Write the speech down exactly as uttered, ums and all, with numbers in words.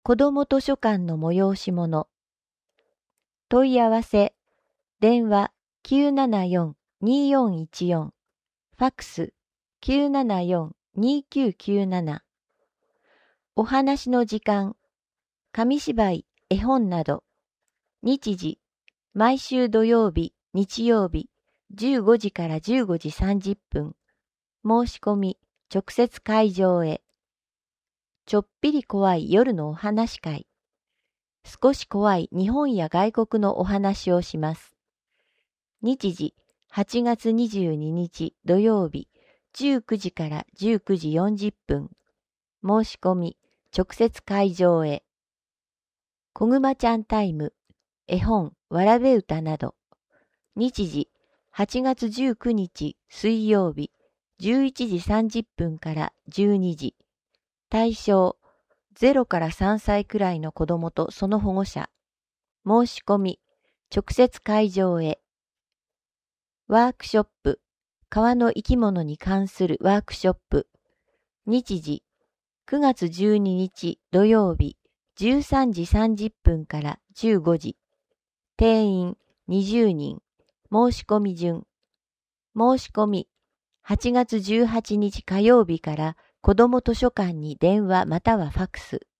子ども図書館の催し物。問い合わせ、電話 きゅうななよん にーよんいちよん、ファックス きゅうななよん にーきゅうきゅうなな。お話の時間、紙芝居、絵本など。日時、毎週土曜日、日曜日、じゅうごじからじゅうごじさんじゅっぷん。申し込み、直接会場へ。ちょっぴり怖い夜のお話会。少し怖い日本や外国のお話をします。日時、はちがつにじゅうににち土曜日、じゅうくじからじゅうくじよんじゅっぷん。申し込み、直接会場へ。こぐまちゃんタイム、絵本、わらべ歌など。日時、はちがつじゅうくにち水曜日、じゅういちじさんじゅっぷんからじゅうにじ。対象、ゼロからさんさいくらいの子供とその保護者。申し込み、直接会場へ。ワークショップ、川の生き物に関するワークショップ。日時、くがつじゅうににち土曜日、じゅうさんじさんじゅっぷんからじゅうごじ。定員にじゅうにん。申し込み順。申し込み、はちがつじゅうはちにち火曜日から子ども図書館に電話またはファックス。